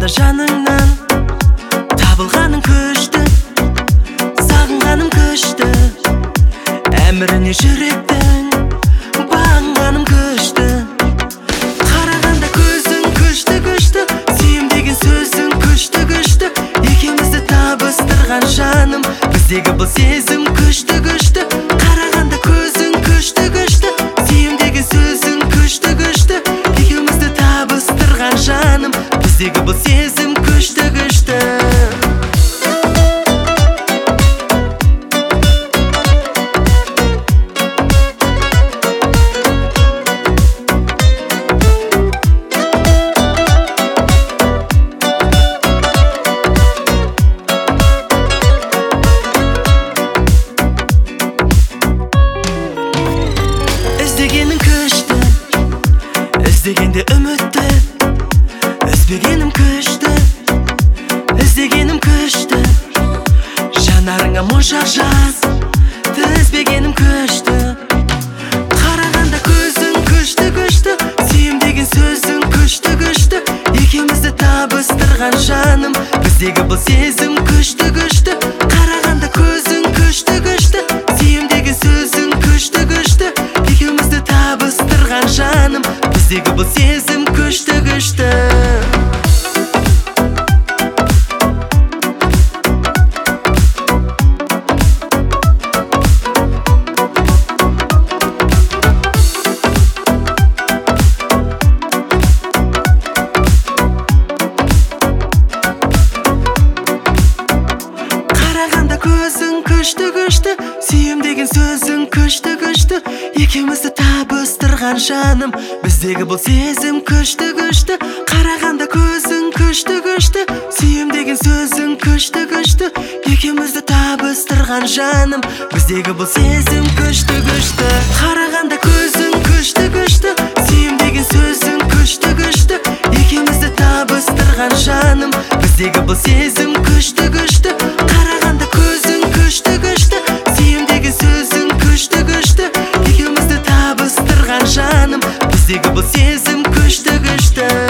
қарағанда жаныңнан табылғаның күшті, сағынғаным күшті, әміріне жүректің бағынғаным күшті. Қарағанда көзің күшті күшті, сүйем деген сөзің күшті күшті, екеумізді табыстырған жаным, біздегі бұл сезім күшті күшті. Қарағанда көзің күшті күшті, сүйем деген сөзің күшті күшті, екеумізді табыстырған жаным, біздегі бұл сезім күшті күшті. Іздегенің күшті, іздегенде үмітті, үзбегенім күшті, іздегенім күшті, жанарыңа моншақ жаз, тізбегенім күшті. Қарағанда көзің күшті күшті, сүйем деген сөзің күшті күшті, екеумізді табыстырған жаным, біздегі бұл сезім күшті күшті. Қарағанда көзің күшті күшті, сүйем деген сөзің күшті күшті, екеумізді табыстырған жаным, біздегі бұл сезім күшті күшті. Қарағанда көзің күшті күшті, сүйем деген сөзің күшті күшті, екеумізді табыстырған жаным, біздегі бұл сезім күшті күшті. Қарағанда көзің күшті күшті, сүйем деген сөзің күшті күшті, екеумізді табыстырған жаным, біздегі бұл сезім күшті күшті. Қарағанда көзің күшті күшті, сүйем деген сөзің күшті күшті, екеумізді табыстырған жаным, біздегі бұл сезім күшті күшті. Қарағанда көзің күшті күшті, сүйем деген сөзің күшті күшті, екеумізді табыстырған жаным, біздегі бұл сезім күшті күшті.